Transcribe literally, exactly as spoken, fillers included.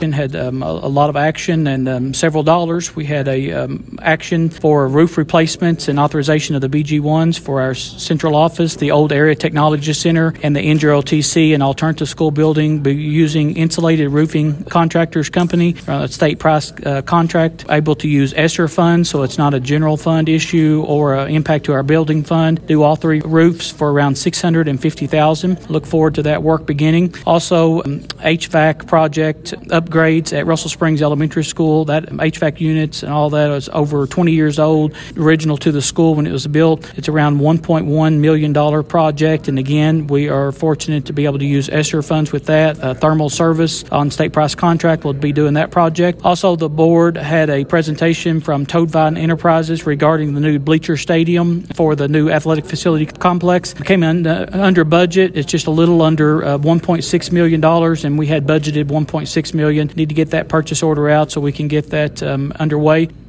had um, a, a lot of action and um, several dollars. We had a um, action for roof replacements and authorization of the B G ones for our central office, the old Area Technology Center, and the N J R O T C and alternative school building, be using Insulated Roofing Contractors Company, a state price uh, contract, able to use ESSER funds, so it's not a general fund issue or an impact to our building fund. Do all three roofs for around six hundred fifty thousand dollars. Look forward to that work beginning. Also, um, H V A C project upgrades at Russell Springs Elementary School. That H V A C units and all that is over twenty years old, original to the school when it was built. It's around one point one million dollars project, and again, we are fortunate to be able to use ESSER funds with that. Uh, thermal service on state price contract will be doing that project. Also, the board had a presentation from Toadvine Enterprises regarding the new bleacher stadium for the new athletic facility complex. It came in uh, under budget. It's just a little under uh, one point six million dollars, and we had budgeted one point six million dollars. Need to get that purchase order out so we can get that um, underway.